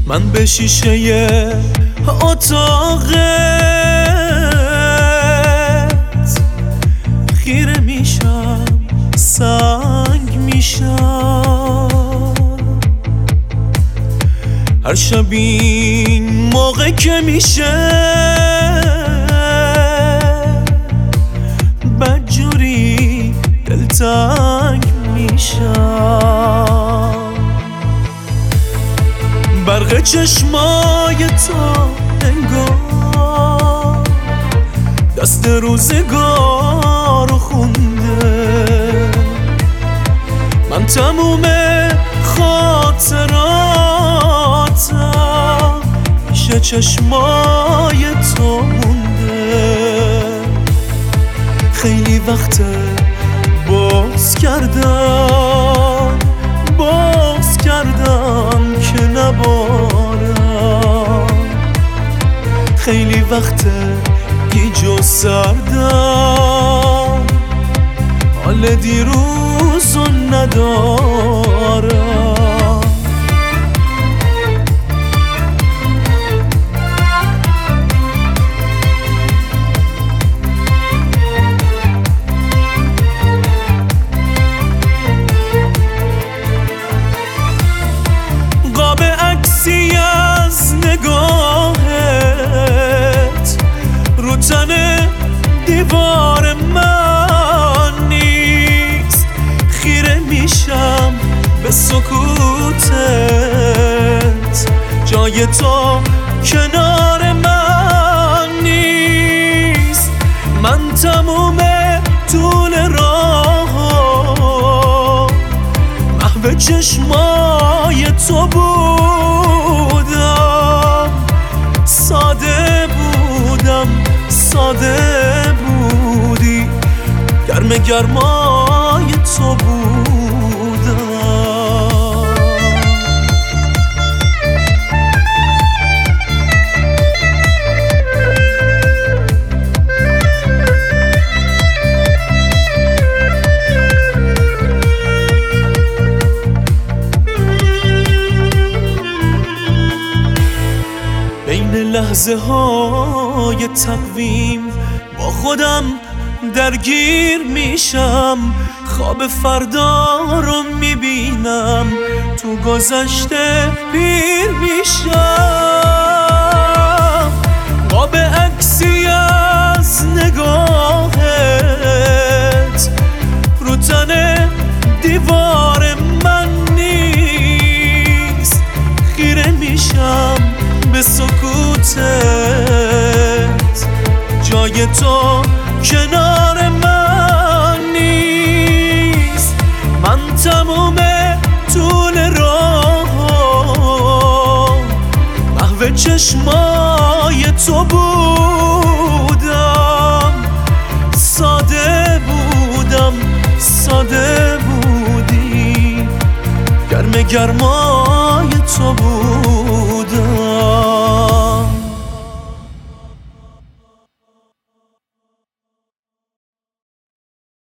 من به شیشه اتاقت خیره میشم، سنگ میشم. هر شب این موقع که میشه بدجوری دلتنگ میشم. برق چشمای تو انگار دست روزگار خونده. من تموم خاطراتم پیش چشمای تو مونده. خیلی وقته باز کردم که نبارم. خیلی وقته گیج و سردم، حال دیروزو ندارم. قاب عکسی از نگاهت رو تن دیوار من نیست. خیره میشم به سکوتت، جای تو کنار من نیست. من تموم طول راه محو چشمای تو بودم. ساده بودی، گرمای تو بودم. بین لحظه های تقویم با خودم درگیر میشم. خواب فردا رو میبینم، تو گذشته پیر میشم. قاب عکسی از نگاهت رو تن دیوار من نیست. خیره میشم به سکوتت، جای تو کنار من نیست. من تموم طول راه محو چشمای تو بودم. ساده بودی، گرمای تو بود.